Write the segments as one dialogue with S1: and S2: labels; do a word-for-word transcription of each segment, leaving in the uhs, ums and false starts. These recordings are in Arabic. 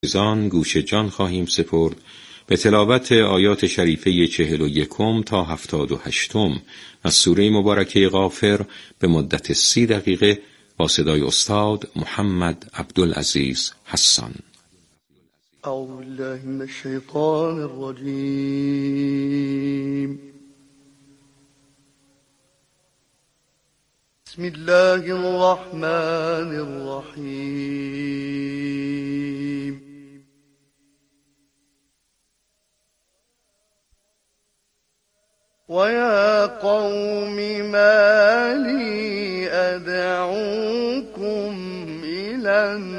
S1: زان گوش جان خواهیم سپرد به تلاوت آیات شریفه چهل و یکم تا هفتاد و هشتم از سوره مبارکه غافر به مدت سی دقیقه با صدای استاد محمد عبدالعزیز حسان.
S2: اعوذ بالله من الشیطان الرجیم. بسم الله الرحمن الرحیم. وَيَا قَوْمِ مَا لِي أَدْعُوكُمْ إِلَى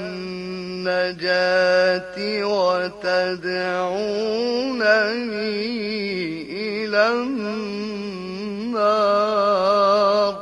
S2: النَّجَاةِ وَتَدْعُونَنِي إِلَى النَّارِ.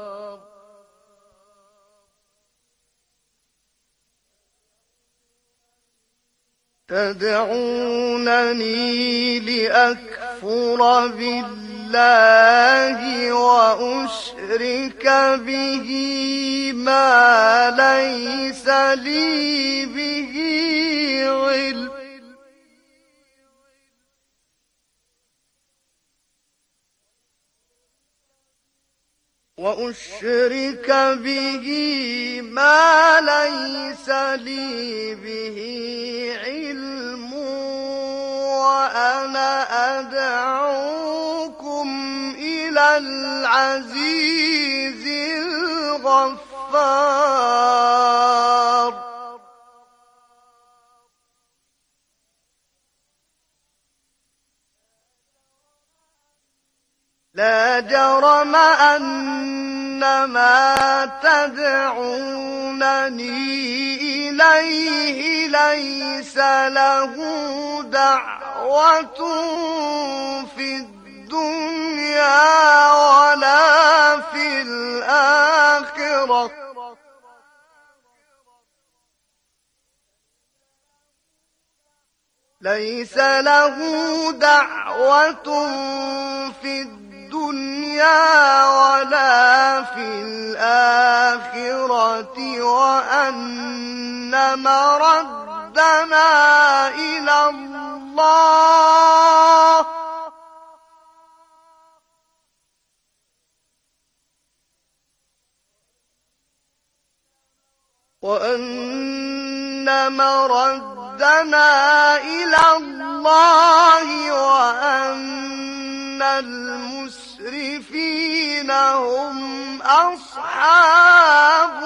S2: تَدْعُونَنِي لِأَكْفُرَ بِاللَّهِ الله وأشرك به ما ليس لي به علم وأشرك به ما ليس لي به علم وأنا أدعوكم إلى العزيز الغفار. لا جرم أن ما تدعونني إليه ليس له دعوة في الدنيا ولا في الآخرة ليس له دعوة في الدنيا ولا في الآخرة وأن مردنا إلى الله وأن مردنا إلى الله وأن المسرفين هم أصحاب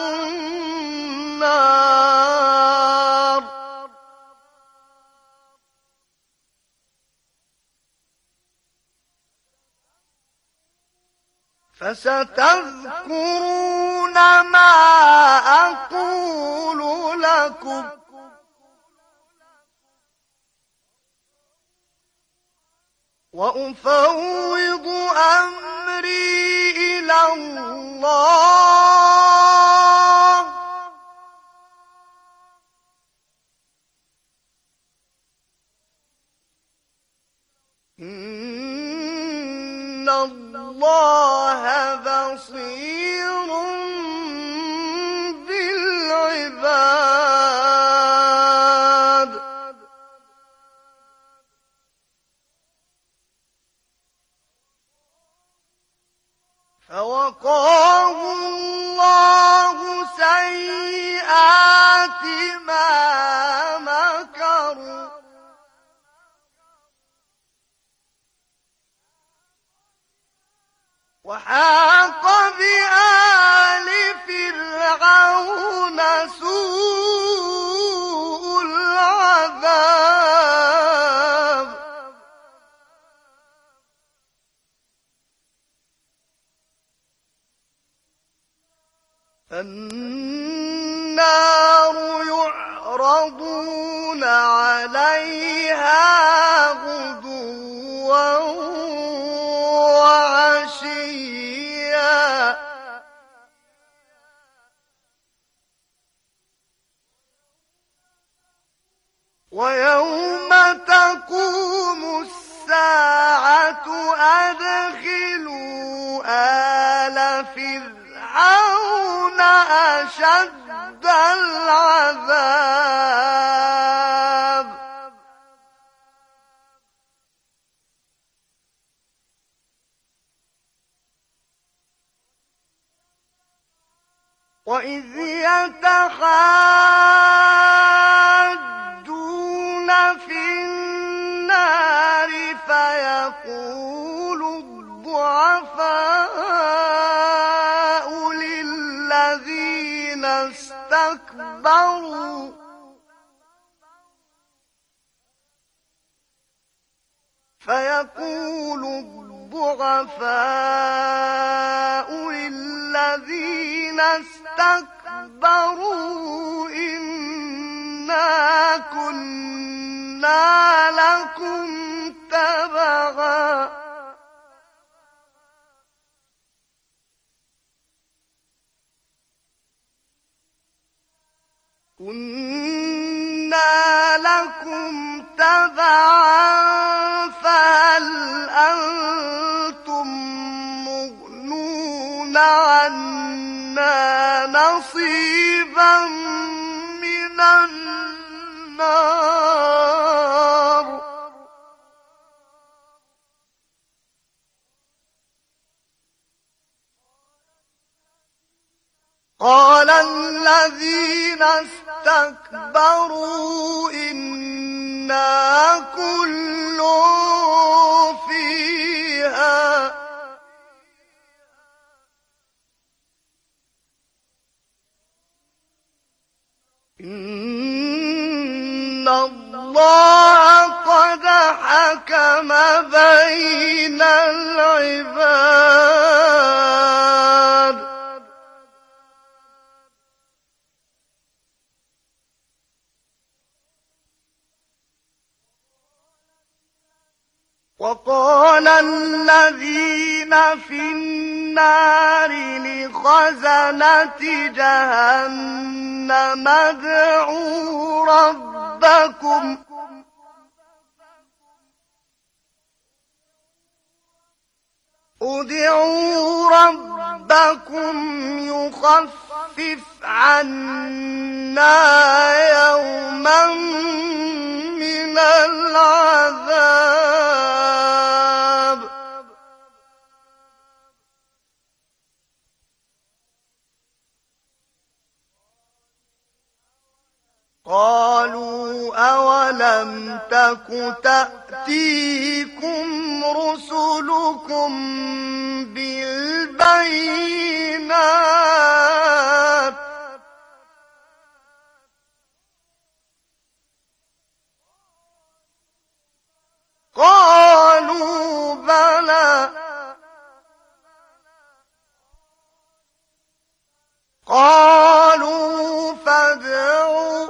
S2: النار. فستذكرون ما أقول لكم وأفوض أمري إلى الله إن الله بصير بالعباد. فوقاه الله سيئات ما مكروا وحاق بآل فرعون سوء العذاب. النار يعرضون عليها غدوا وعشيا ويوم تقوم الساعة أدخلوا آل فرعون أشد العذاب. وإذ يتحاجون في النار فيقول الضعفاء للذين استكبروا فيقول الضعفاء للذين استكبروا إنا كنا لكم تبعا كنا لكم تبعا فهل أنتم مغنون عنا نصيبا من النار قال الذين استكبروا إنا كل فيها إن الله قد حكم بين العباد وقال الذين في النار لخزنة جهنم ادعوا ربكم ادعوا ربكم يخفف عنا يوما من العذاب قالوا أولم تك تأتيكم رسلكم بالبينات قالوا بلى قالوا فادعوا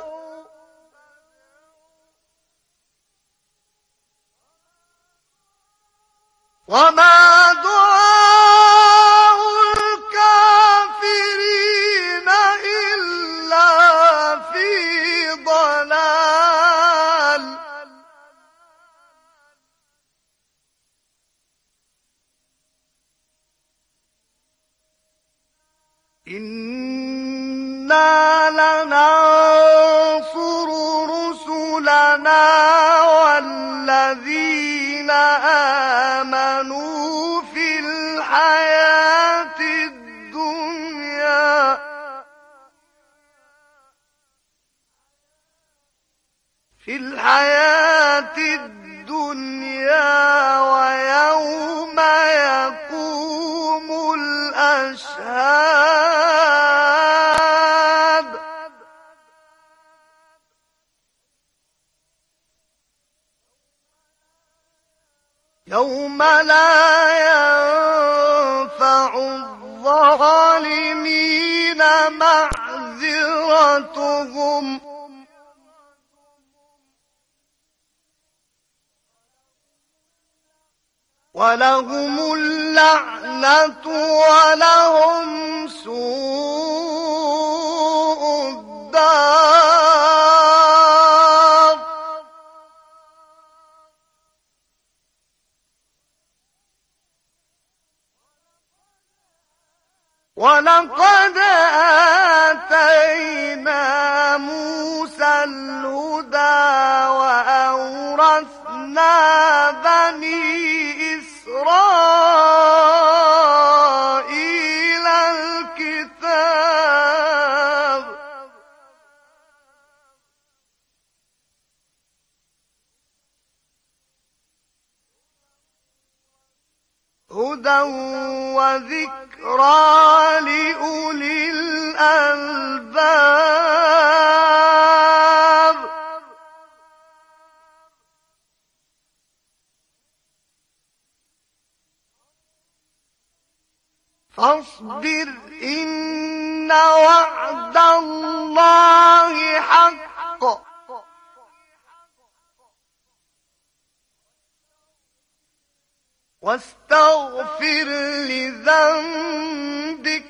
S2: وما دعاء الكافرين إلا في ضلال إنا لننصر رسلنا والذين آمنوا في الحياة الدنيا في الحياة الدنيا ويوم يقوم الأشهاد يوم لا ينفع الظالمين معذرتهم ولهم اللعنة ولهم سوء الدار ولقد آتينا موسى الهدى وأورثنا بني إسرائيل الكتاب هدى وذكرى لأولي الألباب فاصبر إن وعد الله حق واستغفر لذنبك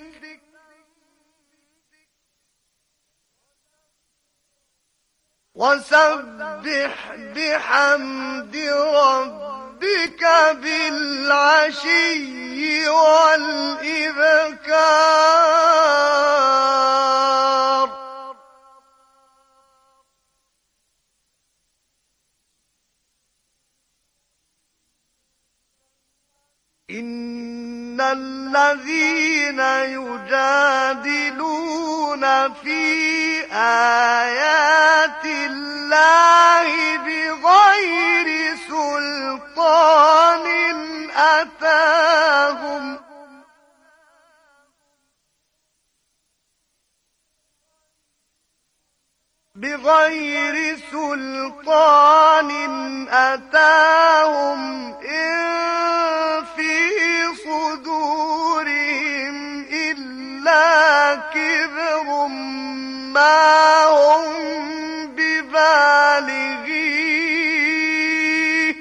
S2: وسبح بحمد ربك بالعشي والإبكار إن الذين يجادلون في آيات الله بغير سلطان أتاهم بغير سلطان أتاهم إن في صدورهم إلا كبر ما هم ببالغيه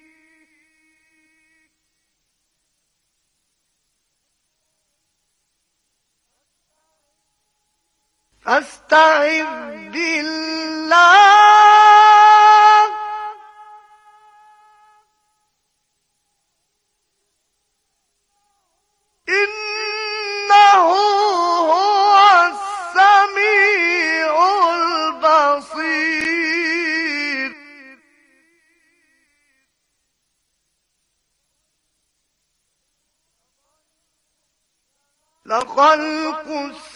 S2: فاستعذ بالله إنه هو السميع البصير لخلق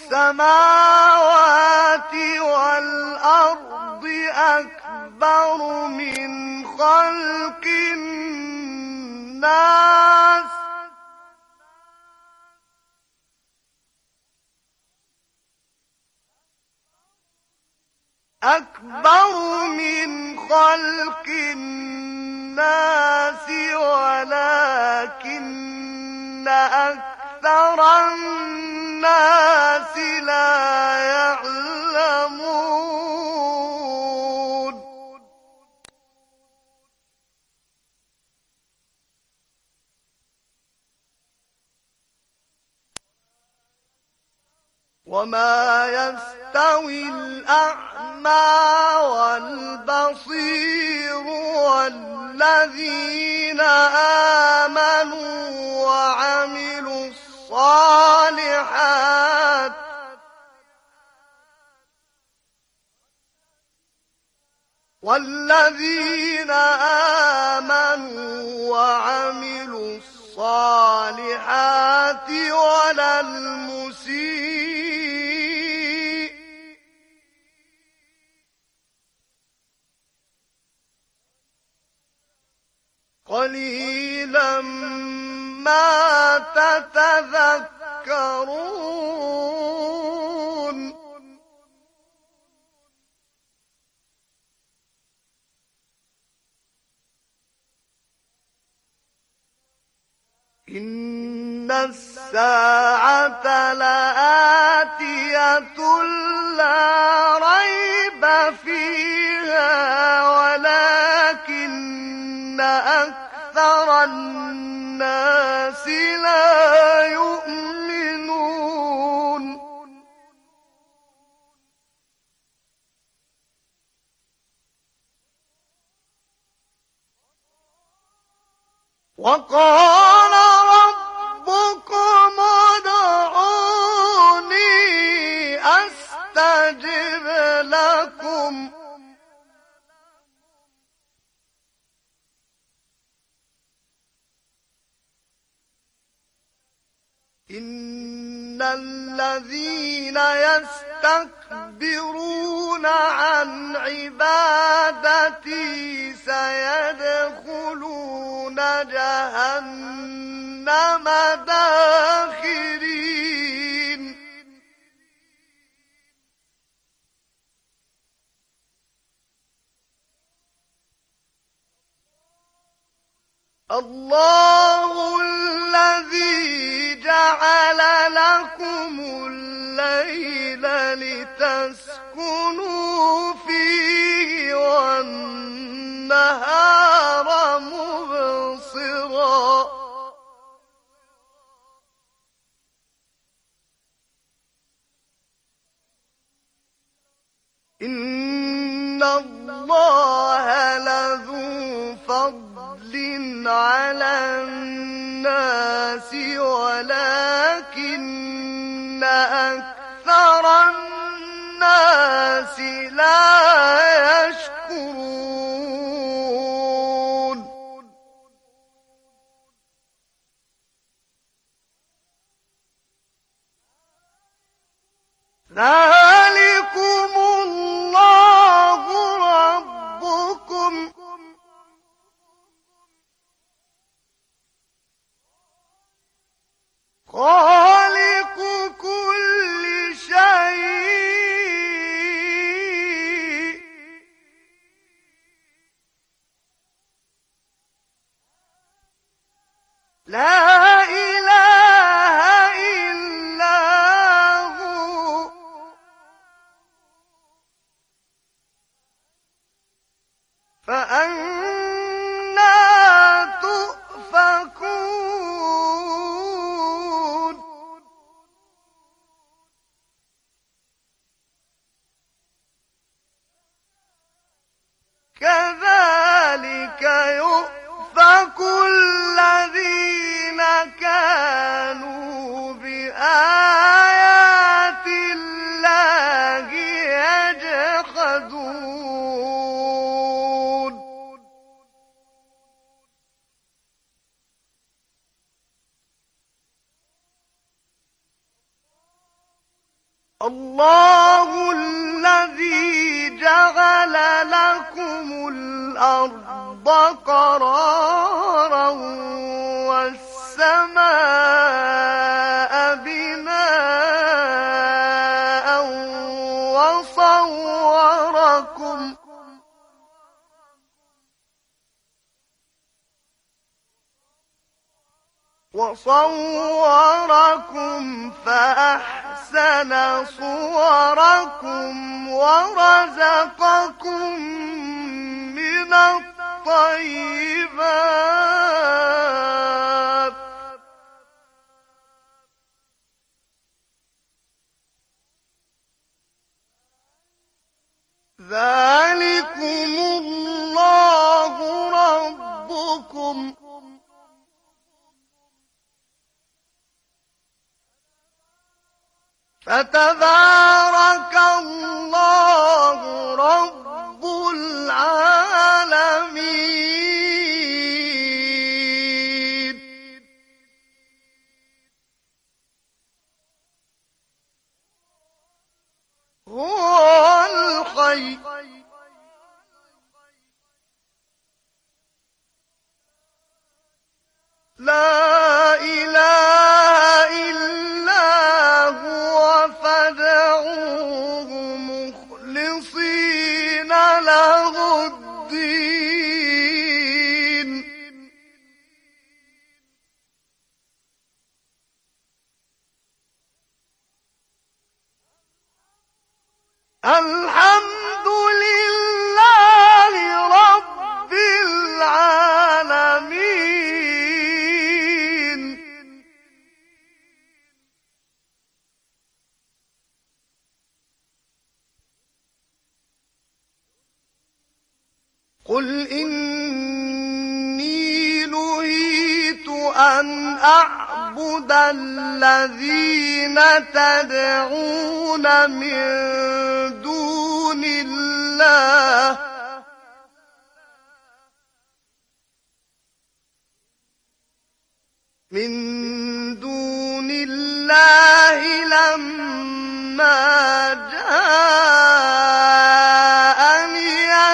S2: السماوات والأرض أكبر من خلق الناس أكبر من خلق الناس ولكن أكثر الناس لا يعلمون وما يستوي الأعمى والبصير والذين آمنوا وعملوا الصالحات والذين آمنوا وعملوا الصالحات ولا المسيء قليلا ما تتذكرون إن الساعة لآتية لا ريب فيها ولكن أكثر الناس لا يؤمنون وقال ربكم ادعوني أستجب لكم إن الذين يستكبرون عن عبادتي سيدخلون جهنم داخرين الله الذي جعل لكم الليل لتسكنوا فيه والنهار مبصرا إن الله لذو فضل على الناس ولكن أكثر الناس لا يشكرون ذلكم الله ربكم خالق كل شيء لا إله إلا هو فأنى تؤفكون كذلك يؤفك الذين كانوا بآيات الله يجحدون الله الذي جعل لكم الأرض قرارا والسماء بناء وصوركم وصوركم فأحسن صوركم ورزقكم من الطيبات ذلكم الله ربكم فتبارك الله رب العالمين هو الحي لا إله إلا هو فادعوه مخلصين له الدين الحمد لله رب العالمين قل إني نهيت أن أعبد الذين تدعون من دون الله من دون الله لما جاءني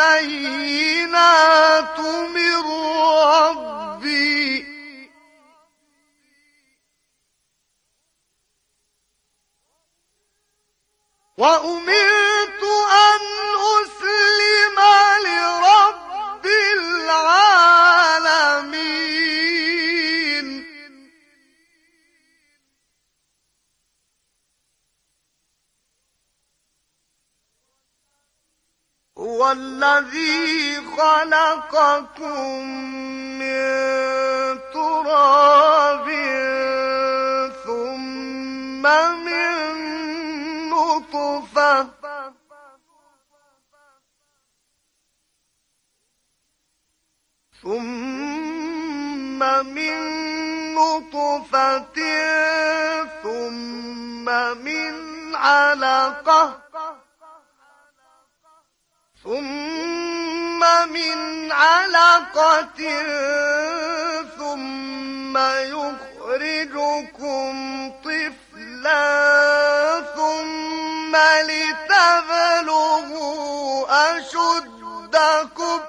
S2: البينات من ربي وأمرت أن أسلم لرب العالمين هو الذي خلقكم من تراب ثم من نطفة ثم من نطفة ثم من علقة ثم من علقة ثم يخرجكم طفلا ثم لتبلغوا أشدكم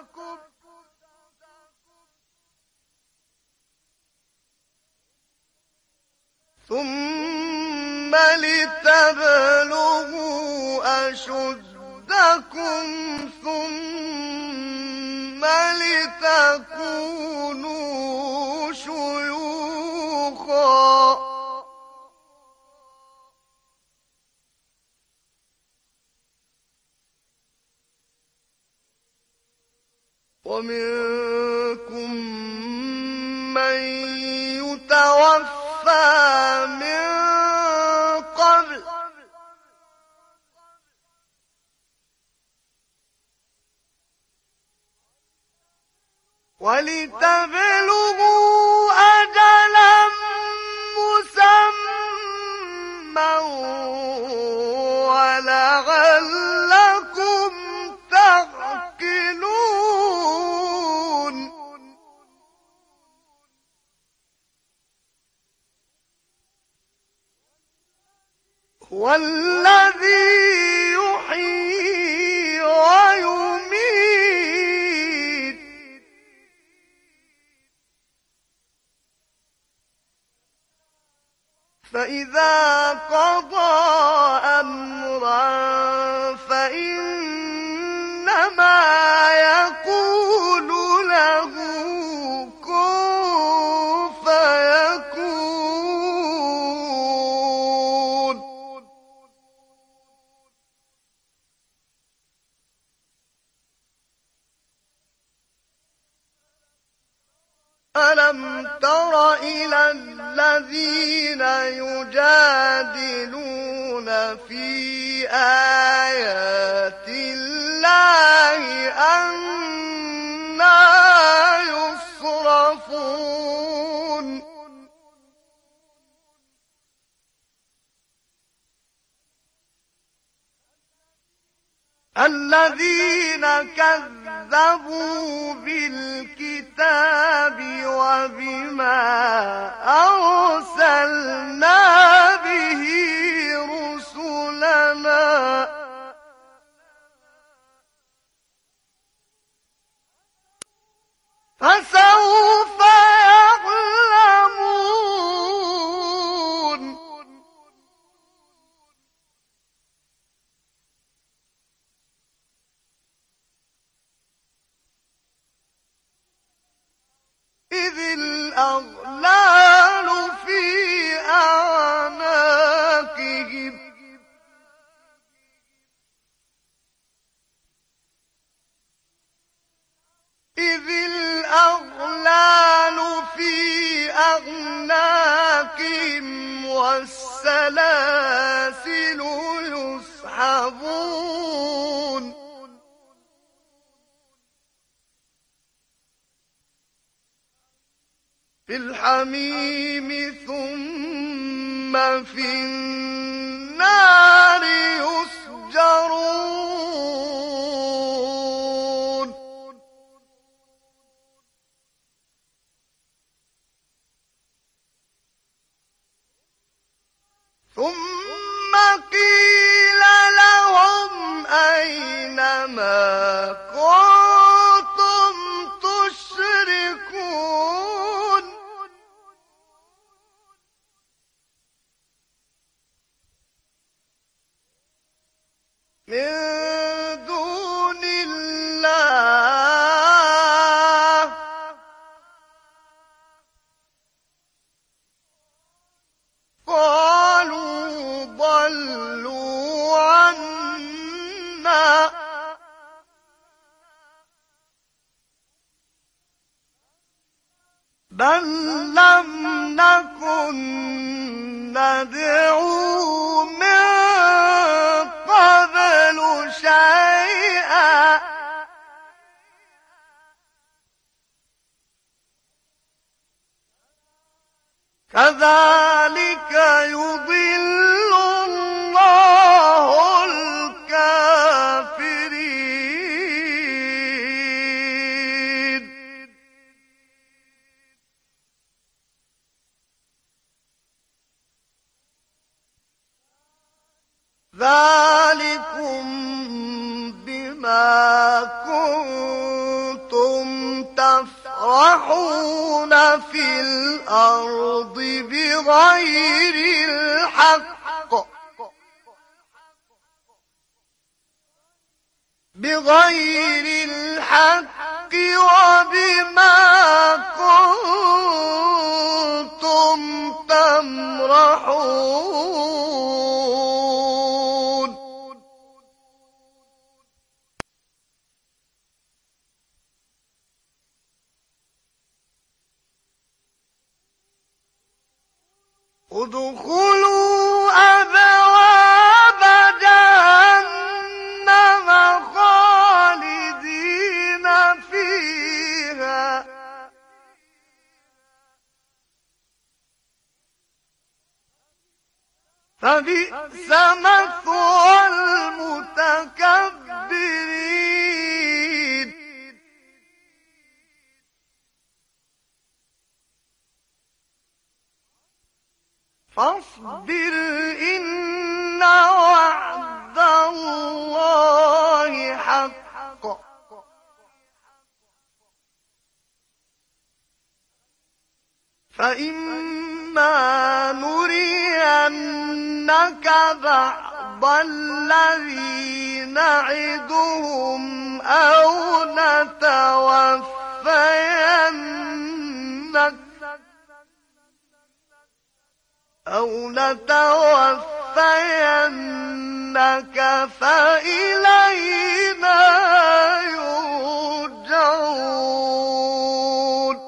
S2: ثم لتبلغوا أشدكم ثم لتكونوا شيوخا ومنكم من يتوفى من قبل ولتبلغوا أجلا مسمى ولعلكم تعقلون هو الذي يحيي ويميت فإذا قضى أمرا فإنما يقول له كن فيكون ألم تر إلى الذين يجادلون في آيات الله أنى يصرفون الذين كذبوا بالكتاب وبما أرسلنا به رسلنا فسوف يعلمون إذ الأغلال في أعناقهم إذ الأغلال في أعناقهم والسلاسل يسحبون في الحميم ثم في النار يسجرون ثم قيل لهم أين ما كنتم تشركون بل لم نكن ندعو من قبل شيئا كذلك يضل الله الكافرين ذلكم بما كنتم تفرحون في الأرض بغير الحق بغير الحق وبما كنتم تمرحون ادخلوا أبواب جهنم خالدين فيها فبئس مثوى المتكبرين فاصبر إن وعد الله حق فإما نرينك بعض الذي نعدهم أو نتوفينك أو نتوفينك فإلينا يرجعون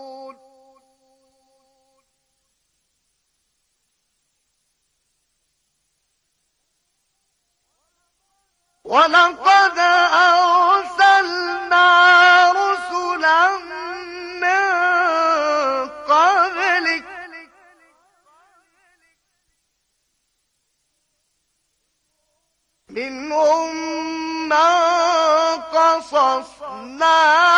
S2: ولقد أرسلنا رسلا من قبلك منهم من قصصنا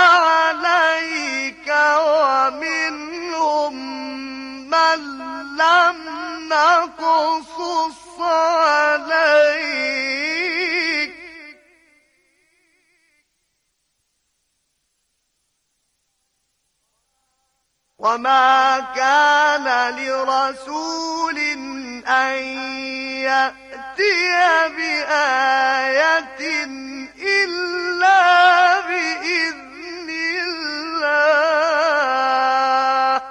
S2: عليك ومنهم من لم نقصص عليك وما كان لرسول أن يأتي بآية إلا بإذن الله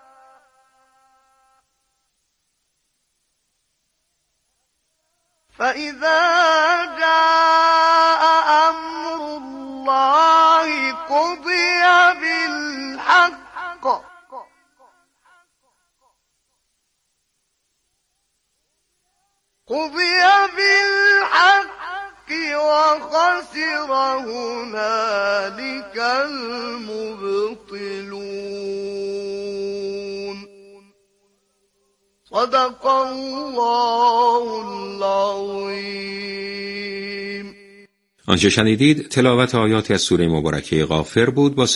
S2: فإذا جاء أمر الله قضي بالحق قضي بالحق وخسر هنالك المبطلون صدق الله العظيم.
S1: آنچه شنیدید تلاوت آیاتی از سوره مبارکه غافر بود با